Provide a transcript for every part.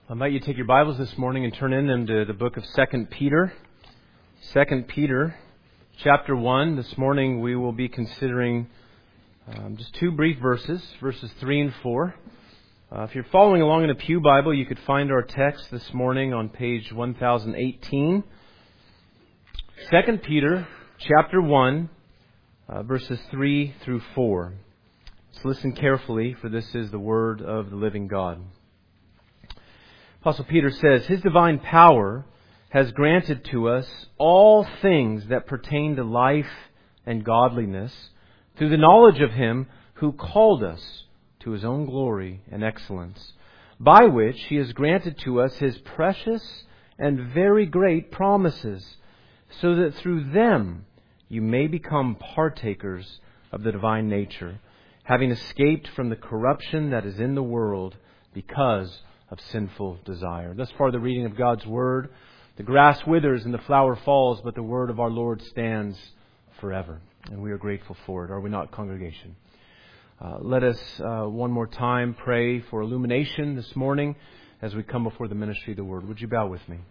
I invite you to take your Bibles this morning and turn in them to the book of 2 Peter. 2 Peter, chapter 1. This morning we will be considering just two brief verses 3 and 4. If you're following along in a pew Bible, you could find our text this morning on page 1018. 2 Peter, chapter 1, verses 3 through 4. Let's listen carefully, for this is the word of the living God. Apostle Peter says, His divine power has granted to us all things that pertain to life and godliness through the knowledge of Him who called us to His own glory and excellence, by which He has granted to us His precious and very great promises, so that through them you may become partakers of the divine nature, having escaped from the corruption that is in the world because of sinful desire. Thus far the reading of God's Word. The grass withers and the flower falls, but the Word of our Lord stands forever. And we are grateful for it, are we not, congregation? Let us one more time pray for illumination this morning as we come before the ministry of the Word. Would you bow with me?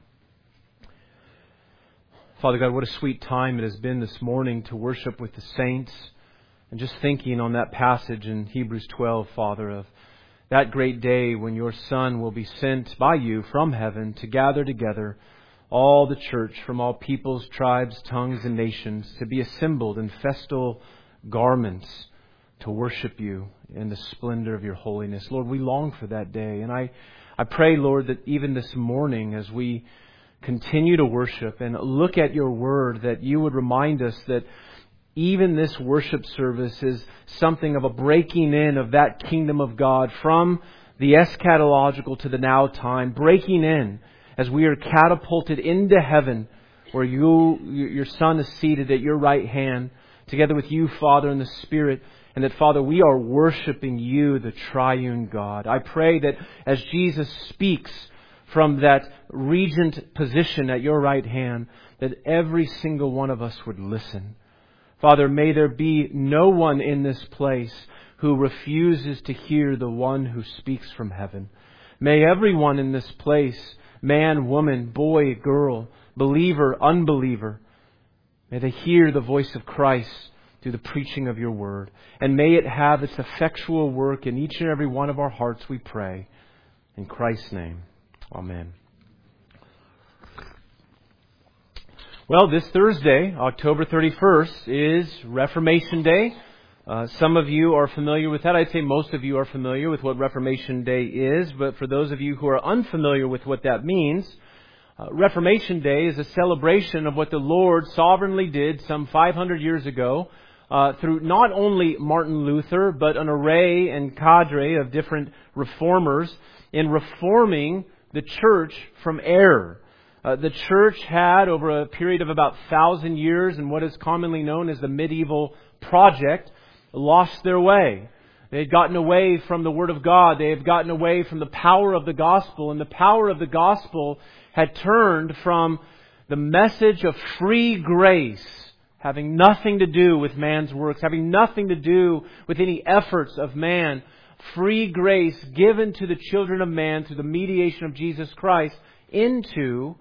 Father God, what a sweet time it has been this morning to worship with the saints. And just thinking on that passage in Hebrews 12, Father, of that great day when your Son will be sent by you from heaven to gather together all the church from all peoples, tribes, tongues, and nations to be assembled in festal garments to worship you in the splendor of your holiness. Lord, we long for that day. And I pray, Lord, that even this morning as we continue to worship and look at your word, that you would remind us that even this worship service is something of a breaking in of that kingdom of God from the eschatological to the now time, breaking in as we are catapulted into heaven where your Son is seated at your right hand together with you, Father, and the Spirit. And that, Father, we are worshiping you, the triune God. I pray that as Jesus speaks from that regent position at your right hand, that every single one of us would listen. Father, may there be no one in this place who refuses to hear the one who speaks from heaven. May everyone in this place, man, woman, boy, girl, believer, unbeliever, may they hear the voice of Christ through the preaching of your word. And may it have its effectual work in each and every one of our hearts, we pray. In Christ's name, amen. Well, this Thursday, October 31st, is Reformation Day. Some of you are familiar with that. I'd say most of you are familiar with what Reformation Day is. But for those of you who are unfamiliar with what that means, Reformation Day is a celebration of what the Lord sovereignly did some 500 years ago through not only Martin Luther, but an array and cadre of different reformers in reforming the church from error. The church had, over a period of about 1,000 years, in what is commonly known as the medieval project, lost their way. They had gotten away from the Word of God. They had gotten away from the power of the gospel. And the power of the gospel had turned from the message of free grace, having nothing to do with man's works, having nothing to do with any efforts of man. Free grace given to the children of man through the mediation of Jesus Christ, into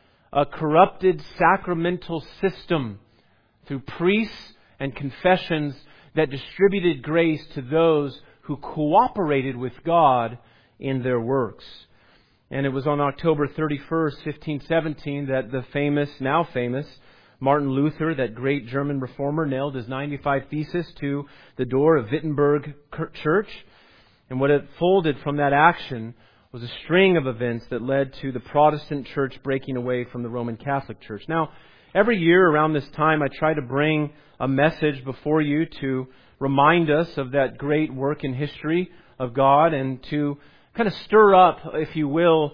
a corrupted sacramental system through priests and confessions that distributed grace to those who cooperated with God in their works. And it was on October 31st, 1517, that the now famous, Martin Luther, that great German reformer, nailed his 95 Theses to the door of Wittenberg Church. And what it folded from that action was a string of events that led to the Protestant church breaking away from the Roman Catholic Church. Now, every year around this time, I try to bring a message before you to remind us of that great work in history of God and to kind of stir up, if you will,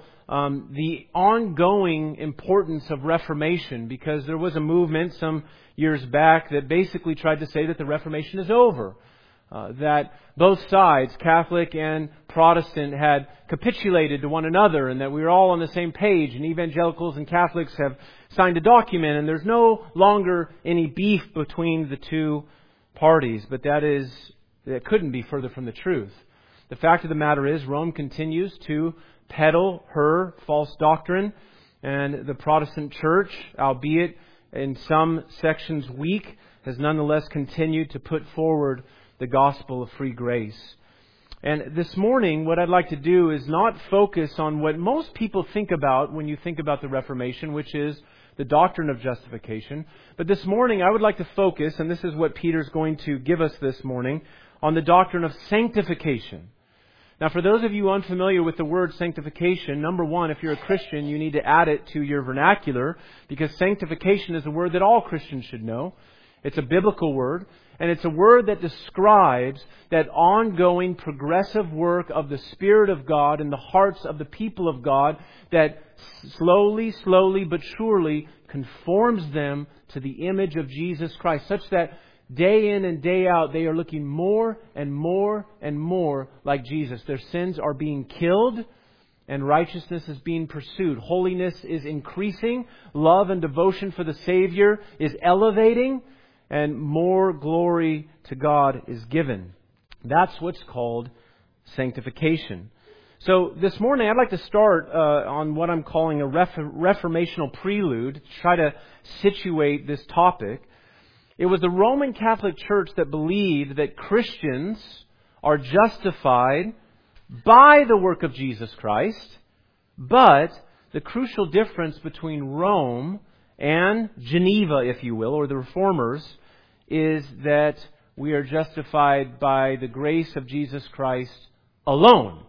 the ongoing importance of Reformation, because there was a movement some years back that basically tried to say that the Reformation is over. That both sides, Catholic and Protestant, had capitulated to one another and that we were all on the same page, and evangelicals and Catholics have signed a document and there's no longer any beef between the two parties. But that couldn't be further from the truth. The fact of the matter is, Rome continues to peddle her false doctrine. And the Protestant church, albeit in some sections weak, has nonetheless continued to put forward the gospel of free grace. And this morning, what I'd like to do is not focus on what most people think about when you think about the Reformation, which is the doctrine of justification. But this morning, I would like to focus, and this is what Peter's going to give us this morning, on the doctrine of sanctification. Now, for those of you unfamiliar with the word sanctification, number one, if you're a Christian, you need to add it to your vernacular, because sanctification is a word that all Christians should know. It's a biblical word, and it's a word that describes that ongoing progressive work of the Spirit of God in the hearts of the people of God that slowly but surely conforms them to the image of Jesus Christ, such that day in and day out they are looking more and more and more like Jesus. Their sins are being killed and righteousness is being pursued. Holiness is increasing. Love and devotion for the Savior is elevating. And more glory to God is given. That's what's called sanctification. So this morning I'd like to start on what I'm calling a reformational prelude to try to situate this topic. It was the Roman Catholic Church that believed that Christians are justified by the work of Jesus Christ, but the crucial difference between Rome and Geneva, if you will, or the Reformers, is that we are justified by the grace of Jesus Christ alone.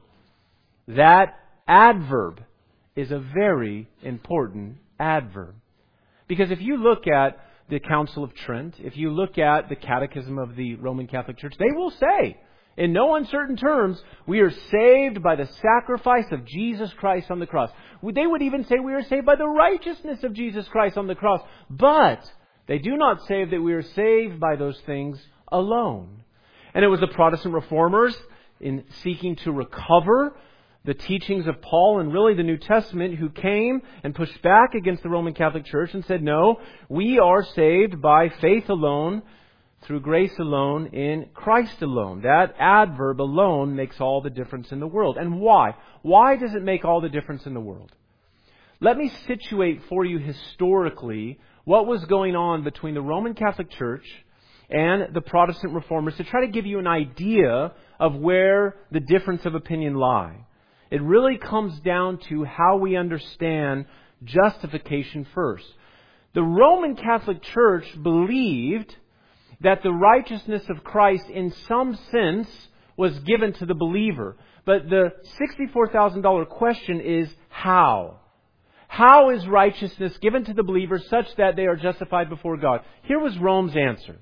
That adverb is a very important adverb. Because if you look at the Council of Trent, if you look at the Catechism of the Roman Catholic Church, they will say, in no uncertain terms, we are saved by the sacrifice of Jesus Christ on the cross. They would even say we are saved by the righteousness of Jesus Christ on the cross. But they do not say that we are saved by those things alone. And it was the Protestant Reformers, in seeking to recover the teachings of Paul and really the New Testament, who came and pushed back against the Roman Catholic Church and said, no, we are saved by faith alone, through grace alone, in Christ alone. That adverb alone makes all the difference in the world. And why? Why does it make all the difference in the world? Let me situate for you historically what was going on between the Roman Catholic Church and the Protestant Reformers to try to give you an idea of where the difference of opinion lie. It really comes down to how we understand justification first. The Roman Catholic Church believed that the righteousness of Christ in some sense was given to the believer. But the $64,000 question is how? How is righteousness given to the believer such that they are justified before God? Here was Rome's answer.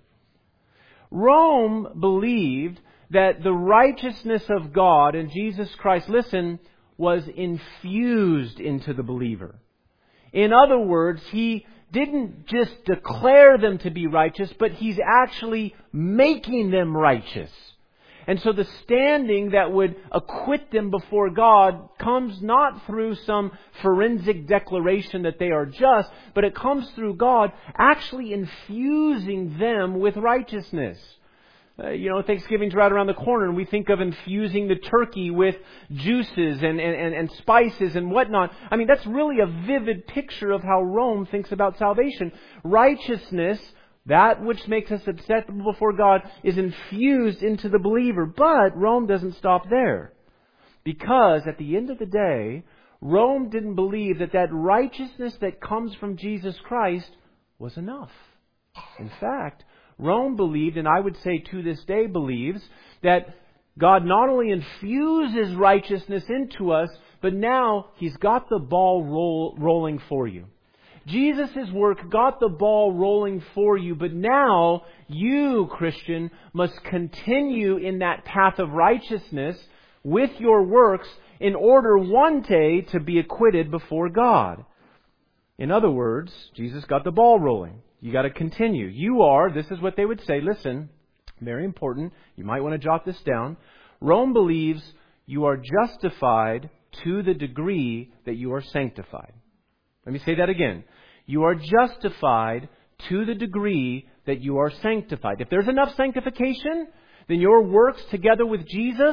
Rome believed that the righteousness of God in Jesus Christ, listen, was infused into the believer. In other words, He didn't just declare them to be righteous, but He's actually making them righteous. And so the standing that would acquit them before God comes not through some forensic declaration that they are just, but it comes through God actually infusing them with righteousness. Thanksgiving's right around the corner, and we think of infusing the turkey with juices and spices and whatnot. I mean, that's really a vivid picture of how Rome thinks about salvation. Righteousness, that which makes us acceptable before God, is infused into the believer. But Rome doesn't stop there. Because at the end of the day, Rome didn't believe that righteousness that comes from Jesus Christ was enough. In fact, Rome believed, and I would say to this day believes, that God not only infuses righteousness into us, but now He's got the ball rolling for you. Jesus' work got the ball rolling for you, but now you, Christian, must continue in that path of righteousness with your works in order one day to be acquitted before God. In other words, Jesus got the ball rolling. You got to continue. This is what they would say, listen, very important, you might want to jot this down. Rome believes you are justified to the degree that you are sanctified. Let me say that again. You are justified to the degree that you are sanctified. If there's enough sanctification, then your works together with Jesus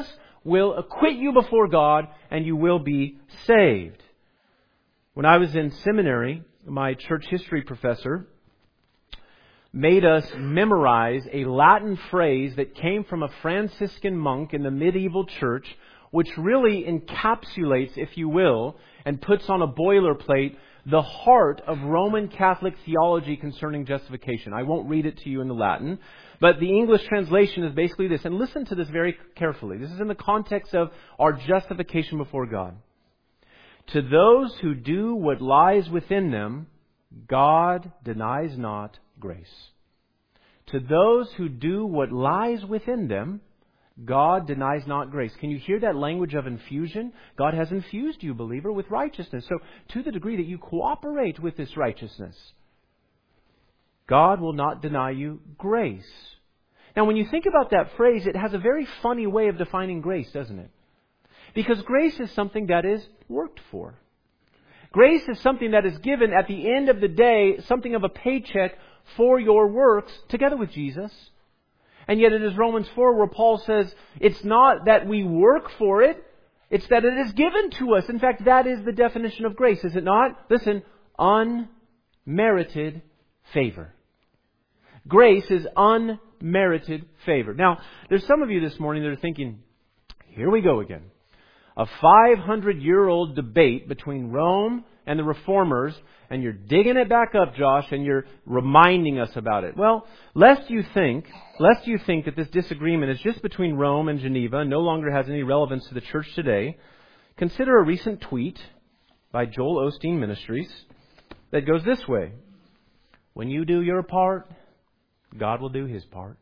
will acquit you before God and you will be saved. When I was in seminary, my church history professor made us memorize a Latin phrase that came from a Franciscan monk in the medieval church, which really encapsulates, if you will, and puts on a boilerplate the heart of Roman Catholic theology concerning justification. I won't read it to you in the Latin, but the English translation is basically this. And listen to this very carefully. This is in the context of our justification before God. To those who do what lies within them, God denies not grace. To those who do what lies within them, God denies not grace. Can you hear that language of infusion? God has infused you, believer, with righteousness. So to the degree that you cooperate with this righteousness, God will not deny you grace. Now, when you think about that phrase, it has a very funny way of defining grace, doesn't it? Because grace is something that is worked for. Grace is something that is given at the end of the day, something of a paycheck for your works together with Jesus. And yet it is Romans 4 where Paul says it's not that we work for it, it's that it is given to us. In fact, that is the definition of grace, is it not? Listen, unmerited favor. Grace is unmerited favor. Now, there's some of you this morning that are thinking, here we go again. A 500-year-old debate between Rome and the Reformers, and you're digging it back up, Josh, and you're reminding us about it. Well, lest you think that this disagreement is just between Rome and Geneva and no longer has any relevance to the church today, consider a recent tweet by Joel Osteen Ministries that goes this way. When you do your part, God will do His part.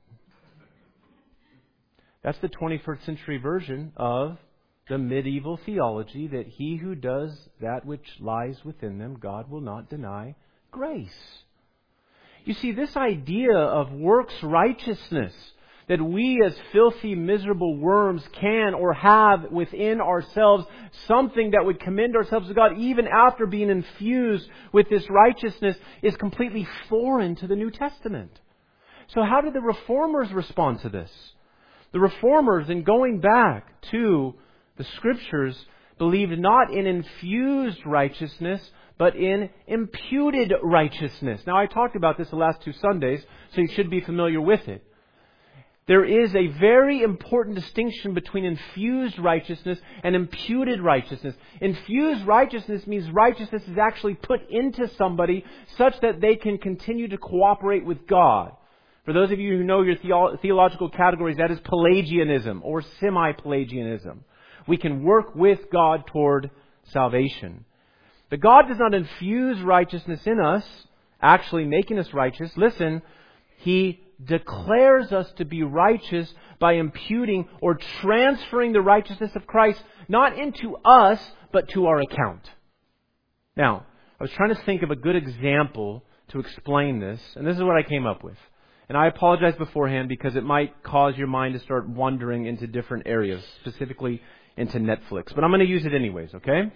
That's the 21st century version of the medieval theology that he who does that which lies within them, God will not deny grace. You see, this idea of works righteousness, that we as filthy, miserable worms can or have within ourselves something that would commend ourselves to God even after being infused with this righteousness, is completely foreign to the New Testament. So how did the Reformers respond to this? The Reformers, in going back to the Scriptures, believed not in infused righteousness, but in imputed righteousness. Now, I talked about this the last 2 Sundays, so you should be familiar with it. There is a very important distinction between infused righteousness and imputed righteousness. Infused righteousness means righteousness is actually put into somebody such that they can continue to cooperate with God. For those of you who know your theological categories, that is Pelagianism or semi-Pelagianism. We can work with God toward salvation. But God does not infuse righteousness in us, actually making us righteous. Listen, He declares us to be righteous by imputing or transferring the righteousness of Christ not into us, but to our account. Now, I was trying to think of a good example to explain this, and this is what I came up with. And I apologize beforehand because it might cause your mind to start wandering into different areas, specifically into Netflix. But I'm going to use it anyways, okay?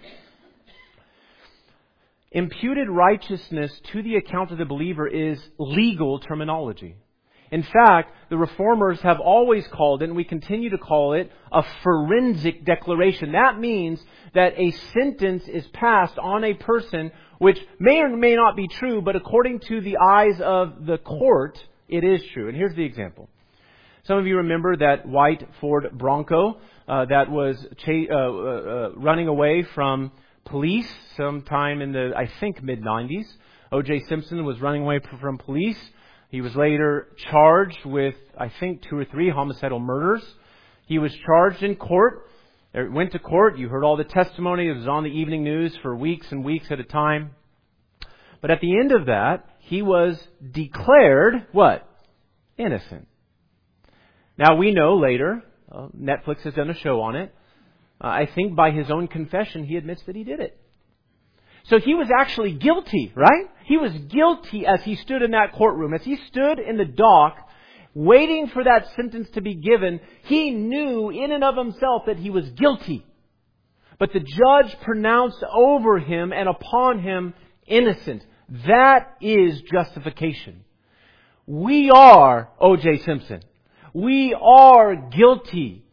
Imputed righteousness to the account of the believer is legal terminology. In fact, the Reformers have always called it, and we continue to call it, a forensic declaration. That means that a sentence is passed on a person which may or may not be true, but according to the eyes of the court, it is true. And here's the example. Some of you remember that white Ford Bronco that was running away from police sometime in the, I think, mid-90s. O.J. Simpson was running away from police. He was later charged with, I think, 2 or 3 homicidal murders. He was charged in court. Went to court. You heard all the testimony. It was on the evening news for weeks and weeks at a time. But at the end of that, he was declared, what? Innocent. Now we know later, Netflix has done a show on it. I think by his own confession, he admits that he did it. So he was actually guilty, right? He was guilty as he stood in that courtroom. As he stood in the dock, waiting for that sentence to be given, he knew in and of himself that he was guilty. But the judge pronounced over him and upon him innocent. That is justification. We are O.J. Simpson. We are guilty.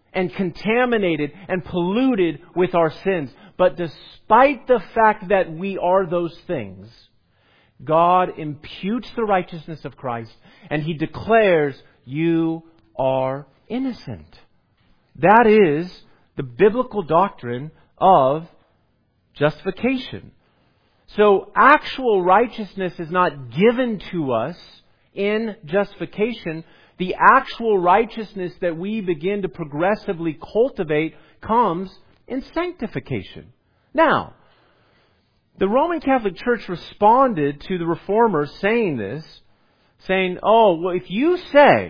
and contaminated and polluted with our sins. But despite the fact that we are those things, God imputes the righteousness of Christ and He declares you are innocent. That is the biblical doctrine of justification. So actual righteousness is not given to us in justification. The actual righteousness that we begin to progressively cultivate comes in sanctification. Now, the Roman Catholic Church responded to the Reformers saying this, saying, oh, well, if you say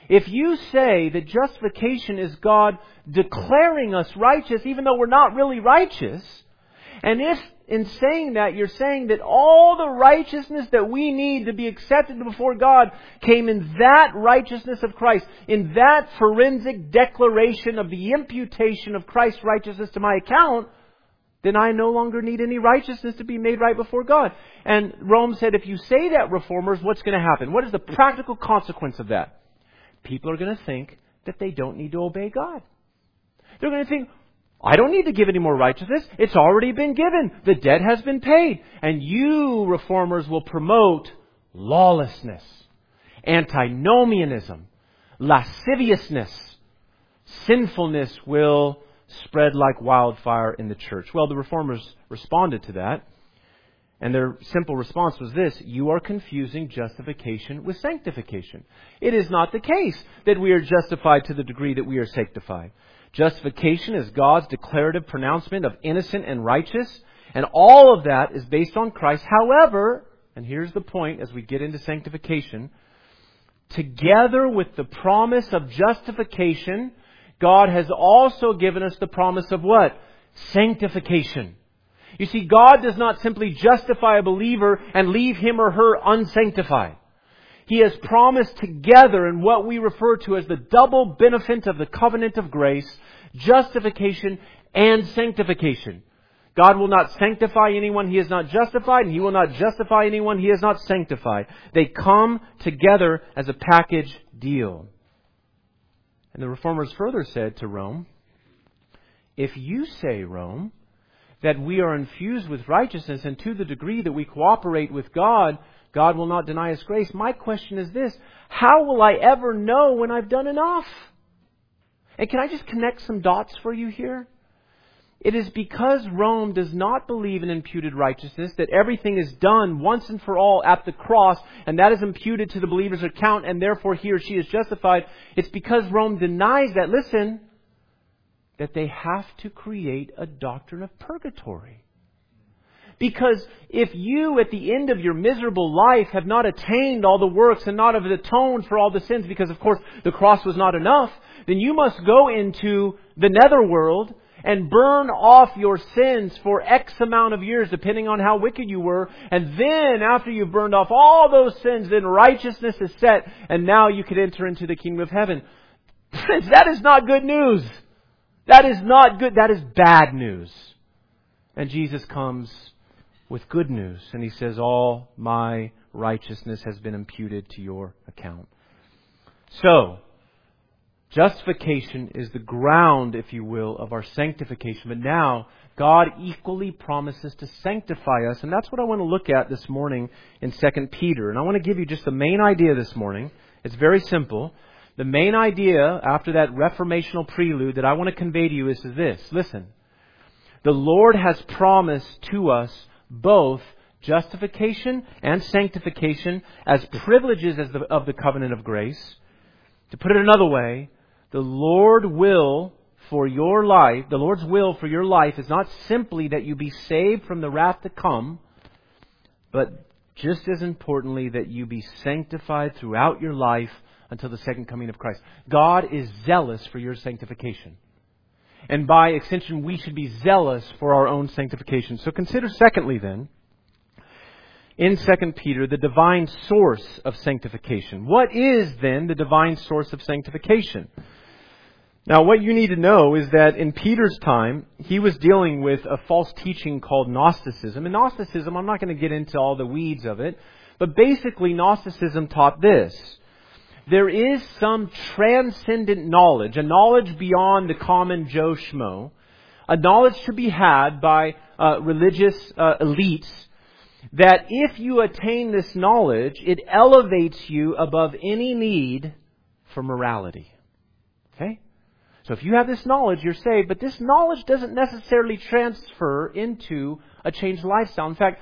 that justification is God declaring us righteous even though we're not really righteous, and if in saying that you're saying that all the righteousness that we need to be accepted before God came in that righteousness of Christ, in that forensic declaration of the imputation of Christ's righteousness to my account, then I no longer need any righteousness to be made right before God. And Rome said, if you say that, Reformers, what's going to happen? What is the practical consequence of that? People are going to think that they don't need to obey God. They're going to think, I don't need to give any more righteousness. It's already been given. The debt has been paid. And you, Reformers, will promote lawlessness, antinomianism, lasciviousness. Sinfulness will spread like wildfire in the church. Well, the Reformers responded to that. And their simple response was this: you are confusing justification with sanctification. It is not the case that we are justified to the degree that we are sanctified. Justification is God's declarative pronouncement of innocent and righteous, and all of that is based on Christ. However, and here's the point as we get into sanctification, together with the promise of justification, God has also given us the promise of what? Sanctification. You see, God does not simply justify a believer and leave him or her unsanctified. He has promised together in what we refer to as the double benefit of the covenant of grace, justification and sanctification. God will not sanctify anyone He has not justified, and He will not justify anyone He has not sanctified. They come together as a package deal. And the Reformers further said to Rome, if you say, Rome, that we are infused with righteousness, and to the degree that we cooperate with God, God will not deny us grace. My question is this: how will I ever know when I've done enough? And can I just connect some dots for you here? It is because Rome does not believe in imputed righteousness, that everything is done once and for all at the cross, and that is imputed to the believer's account, and therefore he or she is justified. It's because Rome denies that, listen, that they have to create a doctrine of purgatory. Because if you, at the end of your miserable life, have not attained all the works and not have atoned for all the sins, because, of course, the cross was not enough, then you must go into the netherworld and burn off your sins for X amount of years, depending on how wicked you were. And then, after you've burned off all those sins, then righteousness is set, and now you can enter into the kingdom of heaven. Friends, that is not good news. That is not good. That is bad news. And Jesus comes with good news. And He says, all my righteousness has been imputed to your account. So, justification is the ground, if you will, of our sanctification. But now, God equally promises to sanctify us. And that's what I want to look at this morning in 2 Peter. And I want to give you just the main idea this morning. It's very simple. The main idea, after that reformational prelude, that I want to convey to you is this. Listen. The Lord has promised to us both justification and sanctification as privileges of the covenant of grace. To put it another way, the Lord's will for your life is not simply that you be saved from the wrath to come, but just as importantly that you be sanctified throughout your life until the second coming of Christ. God is zealous for your sanctification. And by extension, we should be zealous for our own sanctification. So consider secondly then, in 2 Peter, the divine source of sanctification. What is then the divine source of sanctification? Now, what you need to know is that in Peter's time, he was dealing with a false teaching called Gnosticism. And Gnosticism, I'm not going to get into all the weeds of it, but basically Gnosticism taught this: there is some transcendent knowledge, a knowledge beyond the common Joe Schmo, a knowledge to be had by religious elites, that if you attain this knowledge, it elevates you above any need for morality. Okay? So if you have this knowledge, you're saved, but this knowledge doesn't necessarily transfer into a changed lifestyle. In fact,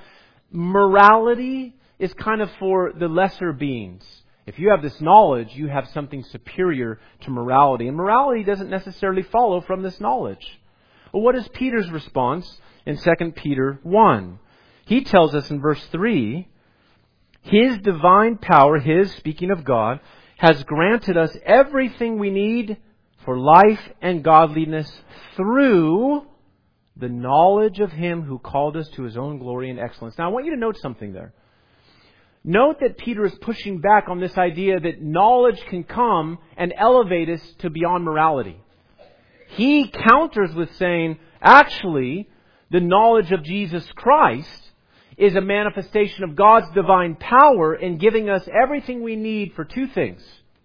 morality is kind of for the lesser beings. If you have this knowledge, you have something superior to morality. And morality doesn't necessarily follow from this knowledge. Well, what is Peter's response in 2 Peter 1? He tells us in verse 3, His divine power, His, speaking of God, has granted us everything we need for life and godliness through the knowledge of Him who called us to His own glory and excellence. Now, I want you to note something there. Note that Peter is pushing back on this idea that knowledge can come and elevate us to beyond morality. He counters with saying, actually, the knowledge of Jesus Christ is a manifestation of God's divine power in giving us everything we need for two things: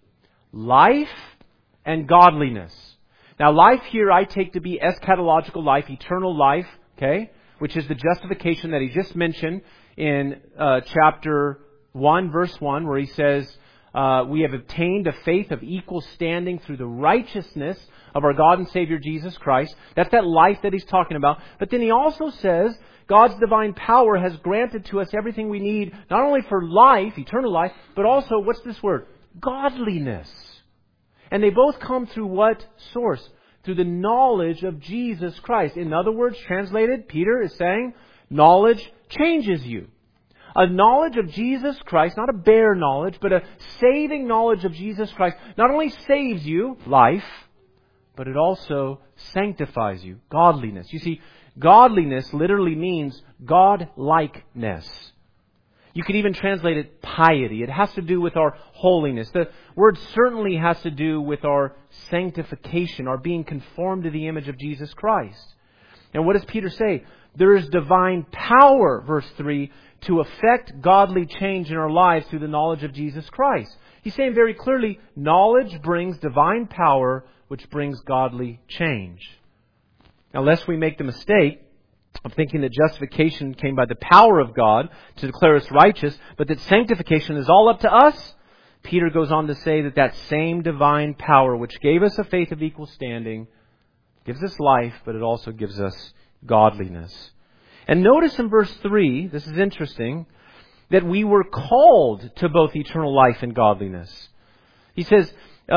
life and godliness. Now, life here I take to be eschatological life, eternal life, okay, which is the justification that he just mentioned in chapter 1, verse 1, where he says, we have obtained a faith of equal standing through the righteousness of our God and Savior Jesus Christ. That's that life that he's talking about. But then he also says God's divine power has granted to us everything we need, not only for life, eternal life, but also, what's this word? Godliness. And they both come through what source? Through the knowledge of Jesus Christ. In other words, translated, Peter is saying, knowledge changes you. A knowledge of Jesus Christ, not a bare knowledge, but a saving knowledge of Jesus Christ, not only saves you, life, but it also sanctifies you, godliness. You see, godliness literally means God-likeness. You could even translate it piety. It has to do with our holiness. The word certainly has to do with our sanctification, our being conformed to the image of Jesus Christ. And what does Peter say? There is divine power, verse 3, to effect godly change in our lives through the knowledge of Jesus Christ. He's saying very clearly, knowledge brings divine power, which brings godly change. Now, lest we make the mistake of thinking that justification came by the power of God to declare us righteous, but that sanctification is all up to us, Peter goes on to say that that same divine power, which gave us a faith of equal standing, gives us life, but it also gives us godliness. And notice in verse 3, this is interesting, that we were called to both eternal life and godliness. He says,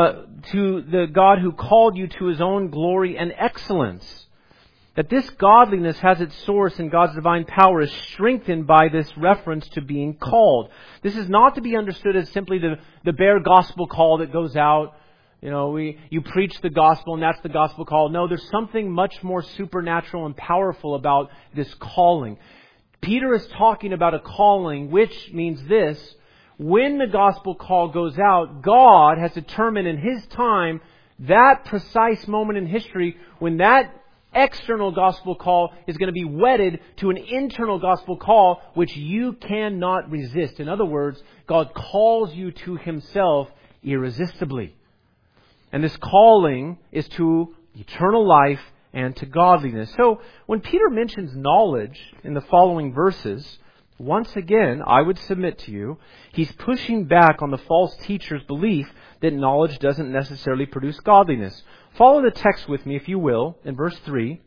to the God who called you to His own glory and excellence. That this godliness has its source in God's divine power is strengthened by this reference to being called. This is not to be understood as simply the bare gospel call that goes out. You know, you preach the gospel and that's the gospel call. No, there's something much more supernatural and powerful about this calling. Peter is talking about a calling, which means this: when the gospel call goes out, God has determined in His time that precise moment in history when that external gospel call is going to be wedded to an internal gospel call which you cannot resist. In other words, God calls you to Himself irresistibly. And this calling is to eternal life and to godliness. So when Peter mentions knowledge in the following verses, once again, I would submit to you, he's pushing back on the false teacher's belief that knowledge doesn't necessarily produce godliness. Follow the text with me, if you will, in verse 3.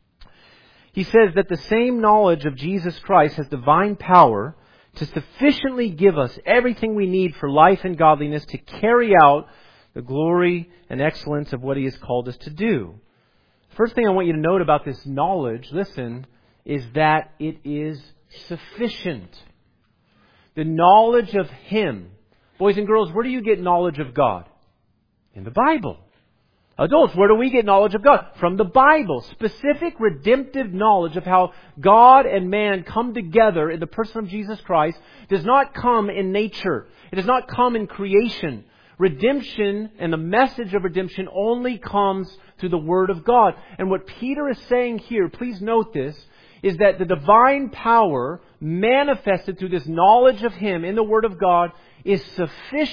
He says that the same knowledge of Jesus Christ has divine power to sufficiently give us everything we need for life and godliness to carry out the glory and excellence of what He has called us to do. First thing I want you to note about this knowledge, listen, is that it is sufficient. The knowledge of Him. Boys and girls, where do you get knowledge of God? In the Bible. Adults, where do we get knowledge of God? From the Bible. Specific redemptive knowledge of how God and man come together in the person of Jesus Christ does not come in nature. It does not come in creation. Redemption and the message of redemption only comes through the Word of God. And what Peter is saying here, please note this, is that the divine power manifested through this knowledge of Him in the Word of God is sufficient.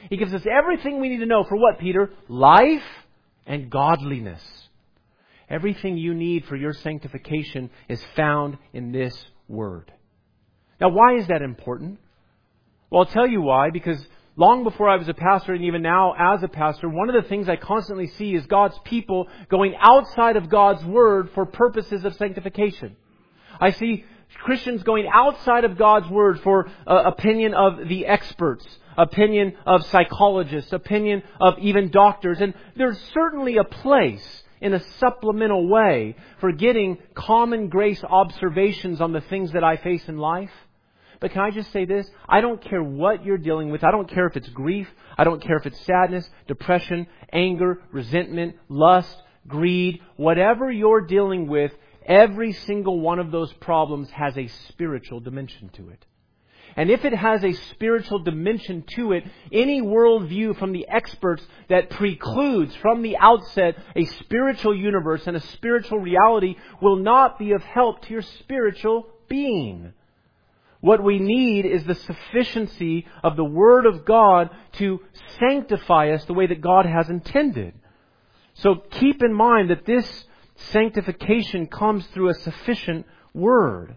He gives us everything we need to know for what, Peter? Life and godliness. Everything you need for your sanctification is found in this Word. Now, why is that important? Well, I'll tell you why. Because long before I was a pastor, and even now as a pastor, one of the things I constantly see is God's people going outside of God's Word for purposes of sanctification. I see Christians going outside of God's Word for opinion of the experts, opinion of psychologists, opinion of even doctors. And there's certainly a place in a supplemental way for getting common grace observations on the things that I face in life. But can I just say this? I don't care what you're dealing with. I don't care if it's grief. I don't care if it's sadness, depression, anger, resentment, lust, greed. Whatever you're dealing with, every single one of those problems has a spiritual dimension to it. And if it has a spiritual dimension to it, any worldview from the experts that precludes from the outset a spiritual universe and a spiritual reality will not be of help to your spiritual being. What we need is the sufficiency of the Word of God to sanctify us the way that God has intended. So keep in mind that this sanctification comes through a sufficient Word.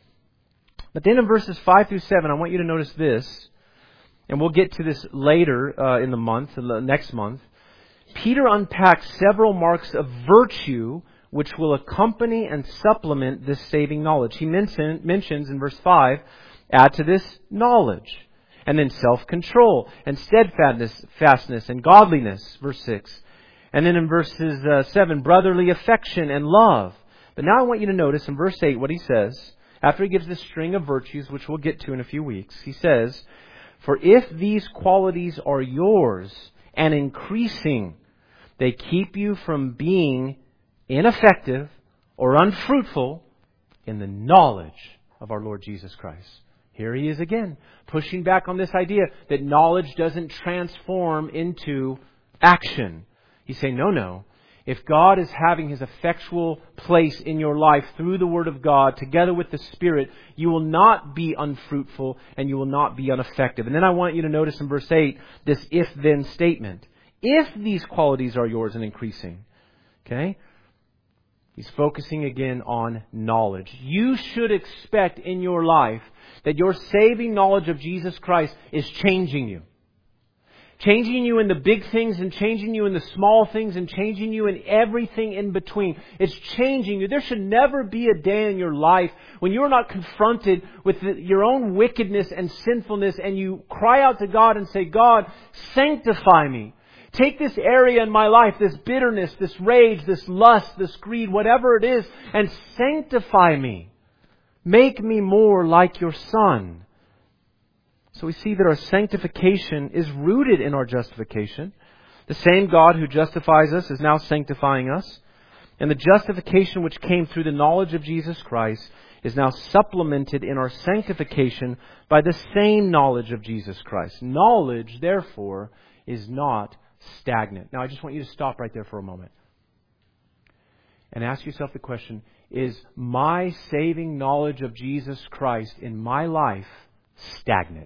But then in verses 5 through 7, I want you to notice this, and we'll get to this later in the month, next month. Peter unpacks several marks of virtue which will accompany and supplement this saving knowledge. He mentions in verse 5, add to this knowledge, and then self-control, and steadfastness, and godliness, verse 6. And then in verses 7, brotherly affection and love. But now I want you to notice in verse 8 what he says. After he gives this string of virtues, which we'll get to in a few weeks, he says, for if these qualities are yours and increasing, they keep you from being ineffective or unfruitful in the knowledge of our Lord Jesus Christ. Here he is again, pushing back on this idea that knowledge doesn't transform into action. He's saying, no. If God is having His effectual place in your life through the Word of God, together with the Spirit, you will not be unfruitful and you will not be ineffective. And then I want you to notice in verse 8, this if-then statement. If these qualities are yours and increasing. Okay? He's focusing again on knowledge. You should expect in your life that your saving knowledge of Jesus Christ is changing you. Changing you in the big things and changing you in the small things and changing you in everything in between. It's changing you. There should never be a day in your life when you're not confronted with your own wickedness and sinfulness and you cry out to God and say, God, sanctify me. Take this area in my life, this bitterness, this rage, this lust, this greed, whatever it is, and sanctify me. Make me more like your Son. So we see that our sanctification is rooted in our justification. The same God who justifies us is now sanctifying us. And the justification which came through the knowledge of Jesus Christ is now supplemented in our sanctification by the same knowledge of Jesus Christ. Knowledge, therefore, is not stagnant. Now, I just want you to stop right there for a moment and ask yourself the question, is my saving knowledge of Jesus Christ in my life stagnant?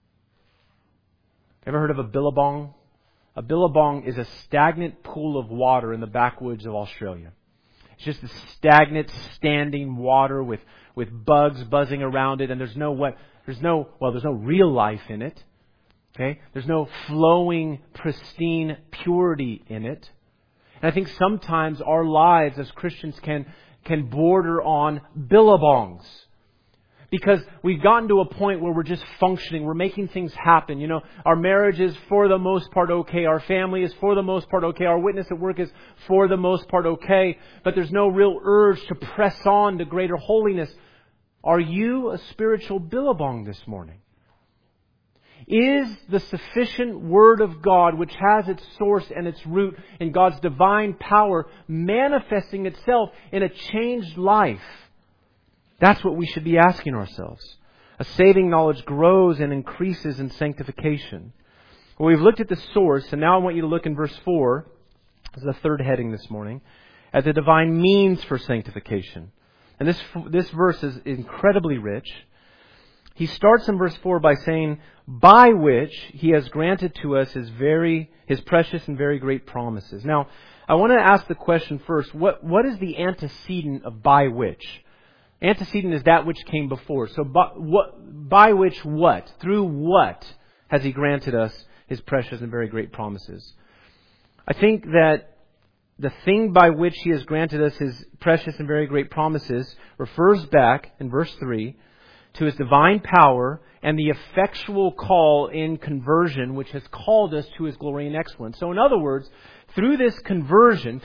Ever heard of a billabong? A billabong is a stagnant pool of water in the backwoods of Australia. It's just a stagnant, standing water with bugs buzzing around it, and there's no real life in it. Okay? There's no flowing, pristine purity in it. And I think sometimes our lives as Christians can border on billabongs. Because we've gotten to a point where we're just functioning. We're making things happen. You know, our marriage is for the most part okay. Our family is for the most part okay. Our witness at work is for the most part okay. But there's no real urge to press on to greater holiness. Are you a spiritual billabong this morning? Is the sufficient Word of God, which has its source and its root in God's divine power, manifesting itself in a changed life? That's what we should be asking ourselves. A saving knowledge grows and increases in sanctification. Well, we've looked at the source, and now I want you to look in verse 4, as the third heading this morning, at the divine means for sanctification. And this verse is incredibly rich. he starts in verse 4 by saying, by which He has granted to us His precious and very great promises. Now, I want to ask the question first, what is the antecedent of by which? Antecedent is that which came before. So by which what? Through what has He granted us His precious and very great promises? I think that the thing by which He has granted us His precious and very great promises refers back, in verse 3, to His divine power and the effectual call in conversion, which has called us to His glory and excellence. So in other words, through conversion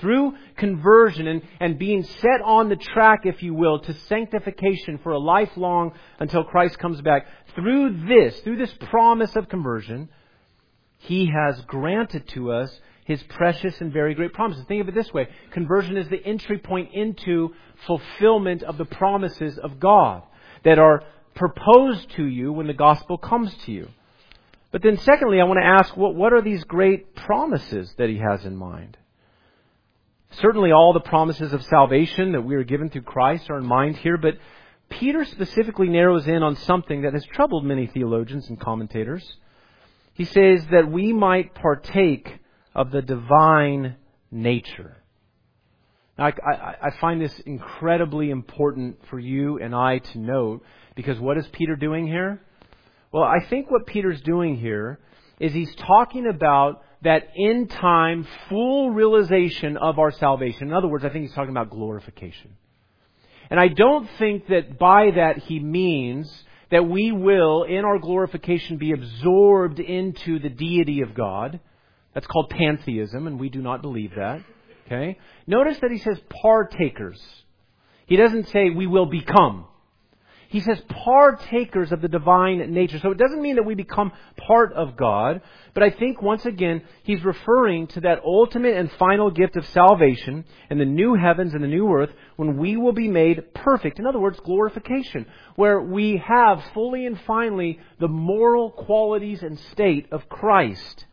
and being set on the track, if you will, to sanctification for a lifelong until Christ comes back, through this promise of conversion, He has granted to us His precious and very great promises. Think of it this way. Conversion is the entry point into fulfillment of the promises of God that are proposed to you when the gospel comes to you. But then secondly, I want to ask, what are these great promises that He has in mind? Certainly all the promises of salvation that we are given through Christ are in mind here, but Peter specifically narrows in on something that has troubled many theologians and commentators. He says that we might partake of the divine nature. Now, I find this incredibly important for you and I to note, because what is Peter doing here? Well, I think what Peter's doing here is he's talking about that in time full realization of our salvation. In other words, I think he's talking about glorification. And I don't think that by that he means that we will, in our glorification, be absorbed into the deity of God. That's called pantheism, and we do not believe that. Okay? Notice that he says partakers. He doesn't say we will become. He says partakers of the divine nature. So it doesn't mean that we become part of God, but I think once again he's referring to that ultimate and final gift of salvation and the new heavens and the new earth when we will be made perfect. In other words, glorification, where we have fully and finally the moral qualities and state of Christ.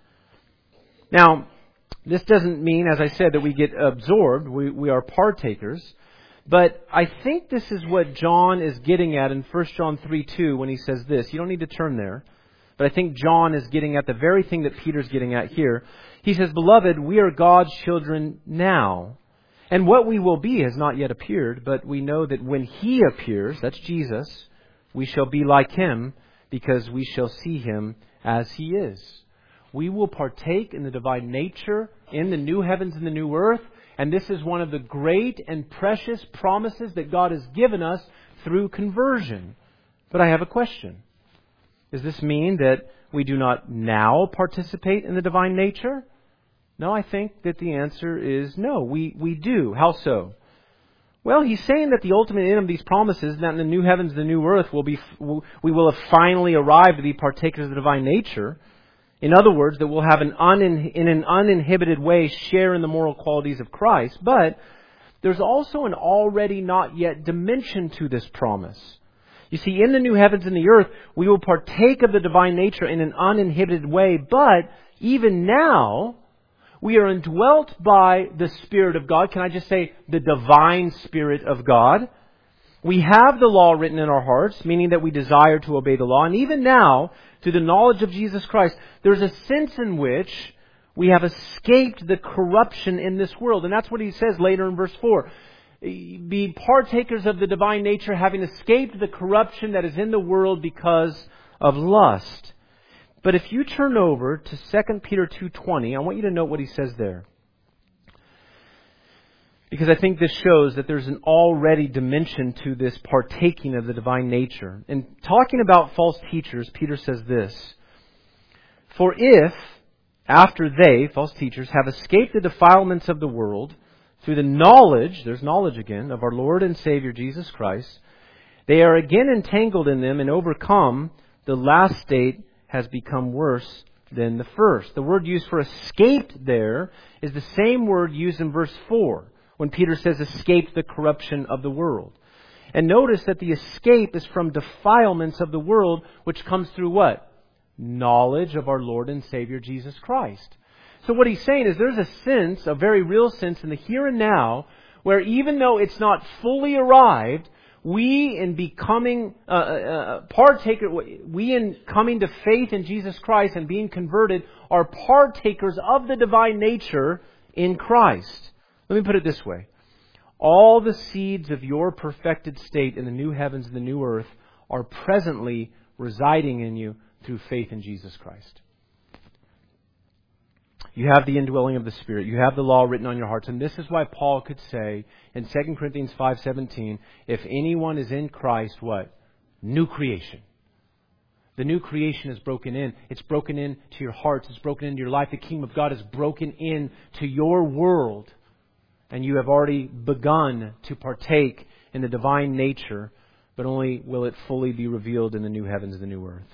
Now, this doesn't mean, as I said, that we get absorbed. We are partakers. But I think this is what John is getting at in 1 John 3:2 when he says this. You don't need to turn there. But I think John is getting at the very thing that Peter's getting at here. He says, Beloved, we are God's children now. And what we will be has not yet appeared, but we know that when He appears, that's Jesus, we shall be like Him, because we shall see Him as He is. We will partake in the divine nature, in the new heavens and the new earth. And this is one of the great and precious promises that God has given us through conversion. But I have a question. Does this mean that we do not now participate in the divine nature? No, I think that the answer is no. We do. How so? Well, he's saying that the ultimate end of these promises, that in the new heavens, the new earth, we will have finally arrived to be partakers of the divine nature. In other words, that we'll have in an uninhibited way share in the moral qualities of Christ. But there's also an already not yet dimension to this promise. You see, in the new heavens and the earth, we will partake of the divine nature in an uninhibited way. But even now, we are indwelt by the Spirit of God. Can I just say the divine Spirit of God? We have the law written in our hearts, meaning that we desire to obey the law. And even now, through the knowledge of Jesus Christ, there's a sense in which we have escaped the corruption in this world. And that's what he says later in verse 4. Be partakers of the divine nature, having escaped the corruption that is in the world because of lust. But if you turn over to 2 Peter 2:20, I want you to note what he says there. Because I think this shows that there's an already dimension to this partaking of the divine nature. And talking about false teachers, Peter says this. For if, after they, false teachers, have escaped the defilements of the world, through the knowledge, there's knowledge again, of our Lord and Savior Jesus Christ, they are again entangled in them and overcome, the last state has become worse than the first. The word used for escaped there is the same word used in verse 4. When Peter says escaped the corruption of the world. And notice that the escape is from defilements of the world, which comes through what? Knowledge of our Lord and Savior Jesus Christ. So what he's saying is there's a sense, a very real sense in the here and now, where even though it's not fully arrived, we in becoming we in coming to faith in Jesus Christ and being converted are partakers of the divine nature in Christ. Let me put it this way. All the seeds of your perfected state in the new heavens and the new earth are presently residing in you through faith in Jesus Christ. You have the indwelling of the Spirit. You have the law written on your hearts. And this is why Paul could say in 2 Corinthians 5:17, if anyone is in Christ, what? New creation. The new creation is broken in. It's broken into your hearts. It's broken into your life. The kingdom of God is broken into your world. And you have already begun to partake in the divine nature, but only will it fully be revealed in the new heavens and the new earth.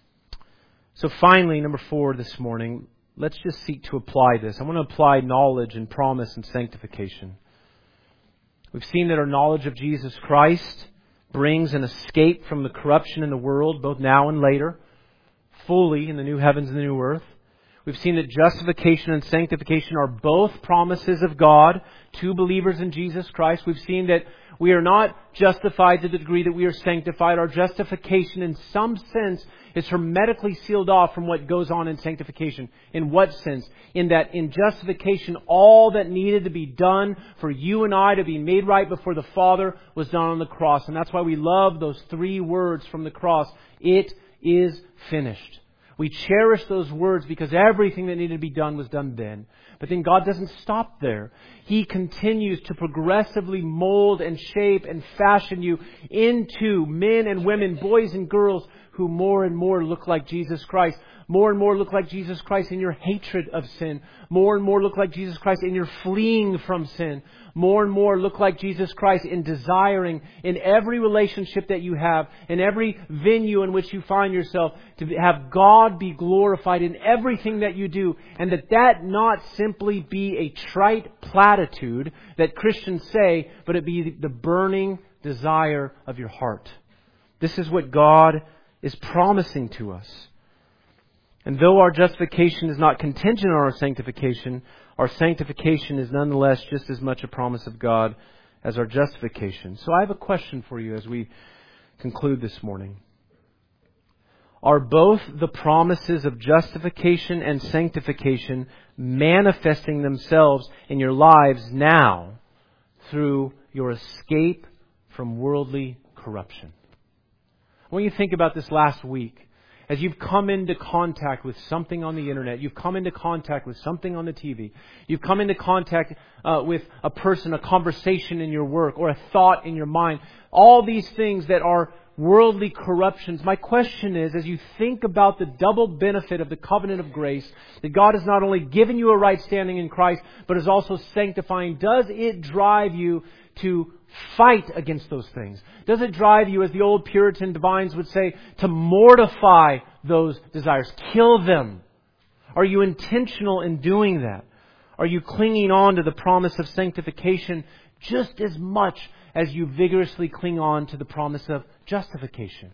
So finally, number 4 this morning, let's just seek to apply this. I want to apply knowledge and promise and sanctification. We've seen that our knowledge of Jesus Christ brings an escape from the corruption in the world, both now and later, fully in the new heavens and the new earth. We've seen that justification and sanctification are both promises of God to believers in Jesus Christ. We've seen that we are not justified to the degree that we are sanctified. Our justification, in some sense, is hermetically sealed off from what goes on in sanctification. In what sense? In that in justification, all that needed to be done for you and I to be made right before the Father was done on the cross. And that's why we love those 3 words from the cross. It is finished. We cherish those words because everything that needed to be done was done then. But then God doesn't stop there. He continues to progressively mold and shape and fashion you into men and women, boys and girls who more and more look like Jesus Christ. More and more look like Jesus Christ in your hatred of sin. More and more look like Jesus Christ in your fleeing from sin. More and more look like Jesus Christ in desiring in every relationship that you have, in every venue in which you find yourself, to have God be glorified in everything that you do. And that not simply be a trite platitude that Christians say, but it be the burning desire of your heart. This is what God is promising to us. And though our justification is not contingent on our sanctification is nonetheless just as much a promise of God as our justification. So I have a question for you as we conclude this morning. Are both the promises of justification and sanctification manifesting themselves in your lives now through your escape from worldly corruption? I want you to think about this last week. As you've come into contact with something on the internet, you've come into contact with something on the TV, you've come into contact with a person, a conversation in your work, or a thought in your mind, all these things that are worldly corruptions. My question is, as you think about the double benefit of the covenant of grace, that God has not only given you a right standing in Christ, but is also sanctifying, does it drive you to fight against those things? Does it drive you, as the old Puritan divines would say, to mortify those desires? Kill them. Are you intentional in doing that? Are you clinging on to the promise of sanctification just as much as you vigorously cling on to the promise of justification?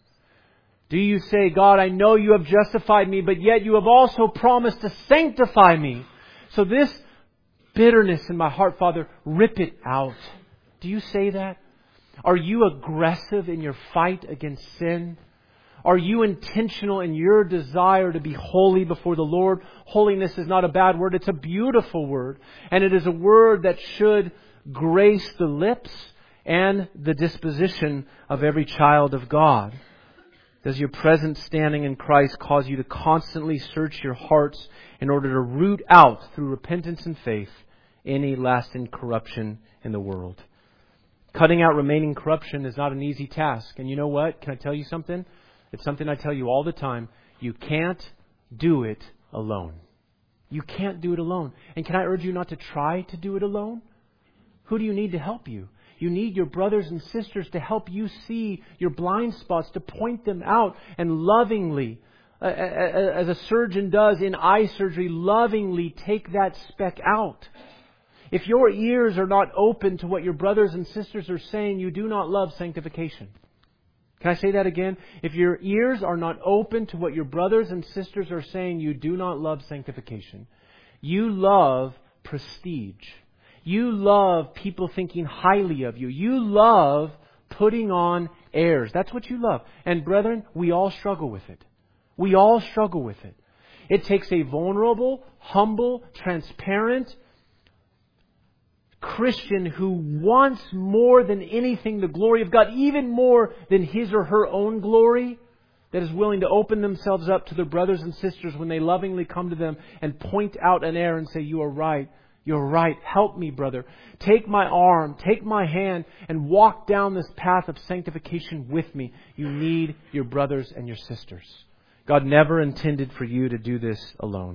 Do you say, God, I know you have justified me, but yet you have also promised to sanctify me. So this bitterness in my heart, Father, rip it out. Do you say that? Are you aggressive in your fight against sin? Are you intentional in your desire to be holy before the Lord? Holiness is not a bad word. It's a beautiful word. And it is a word that should grace the lips and the disposition of every child of God. Does your present standing in Christ cause you to constantly search your hearts in order to root out, through repentance and faith, any lasting corruption in the world? Cutting out remaining corruption is not an easy task. And you know what? Can I tell you something? It's something I tell you all the time. You can't do it alone. You can't do it alone. And can I urge you not to try to do it alone? Who do you need to help you? You need your brothers and sisters to help you see your blind spots, to point them out, and lovingly, as a surgeon does in eye surgery, lovingly take that speck out. If your ears are not open to what your brothers and sisters are saying, you do not love sanctification. Can I say that again? If your ears are not open to what your brothers and sisters are saying, you do not love sanctification. You love prestige. You love people thinking highly of you. You love putting on airs. That's what you love. And brethren, we all struggle with it. We all struggle with it. It takes a vulnerable, humble, transparent Christian who wants more than anything the glory of God, even more than his or her own glory, that is willing to open themselves up to their brothers and sisters when they lovingly come to them and point out an error and say, "You are right. You're right. Help me, brother. Take my arm, take my hand, and walk down this path of sanctification with me." You need your brothers and your sisters. God never intended for you to do this alone.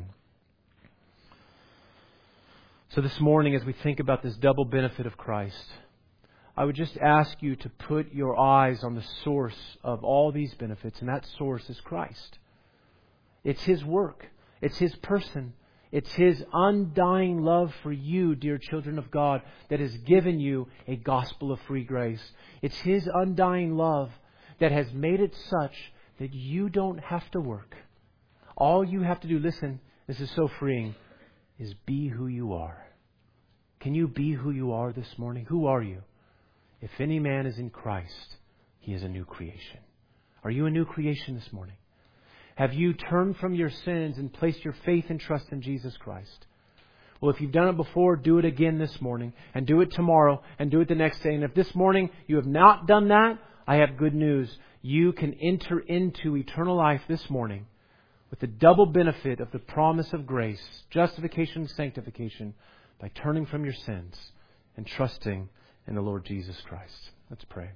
So this morning, as we think about this double benefit of Christ, I would just ask you to put your eyes on the source of all these benefits, and that source is Christ. It's His work. It's His person. It's His undying love for you, dear children of God, that has given you a gospel of free grace. It's His undying love that has made it such that you don't have to work. All you have to do, listen, this is so freeing, is be who you are. Can you be who you are this morning? Who are you? If any man is in Christ, he is a new creation. Are you a new creation this morning? Have you turned from your sins and placed your faith and trust in Jesus Christ? Well, if you've done it before, do it again this morning, and do it tomorrow, and do it the next day. And if this morning you have not done that, I have good news. You can enter into eternal life this morning with the double benefit of the promise of grace, justification and sanctification, by turning from your sins and trusting in the Lord Jesus Christ. Let's pray.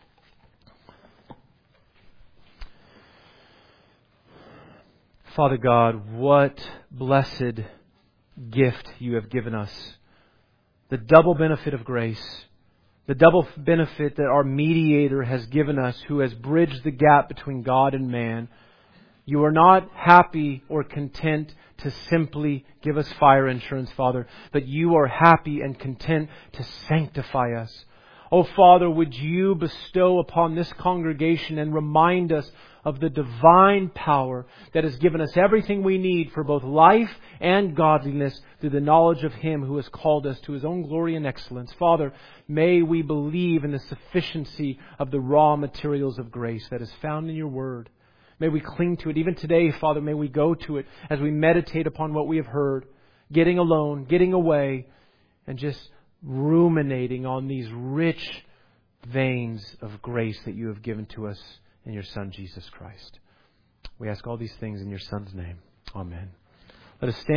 Father God, what blessed gift you have given us. The double benefit of grace. The double benefit that our mediator has given us, who has bridged the gap between God and man. You are not happy or content to simply give us fire insurance, Father, but you are happy and content to sanctify us. Oh, Father, would you bestow upon this congregation and remind us of the divine power that has given us everything we need for both life and godliness through the knowledge of Him who has called us to His own glory and excellence. Father, may we believe in the sufficiency of the raw materials of grace that is found in your Word. May we cling to it. Even today, Father, may we go to it as we meditate upon what we have heard, getting alone, getting away, and just ruminating on these rich veins of grace that you have given to us in your Son, Jesus Christ. We ask all these things in your Son's name. Amen. Let us stand.